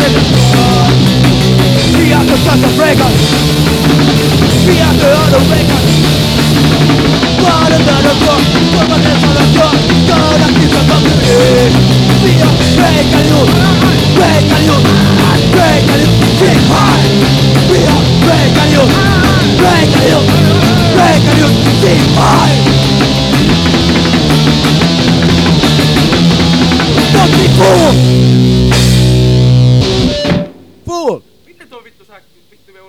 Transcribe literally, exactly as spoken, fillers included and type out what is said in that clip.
We are the sons of Reagan. We are the other Reagan. What another God, permanence on the God. God of this community. We are Reagan youth, Reagan youth, Reagan youth, sing high. We are Reagan youth, Reagan youth, Reagan youth, sing high. Not before.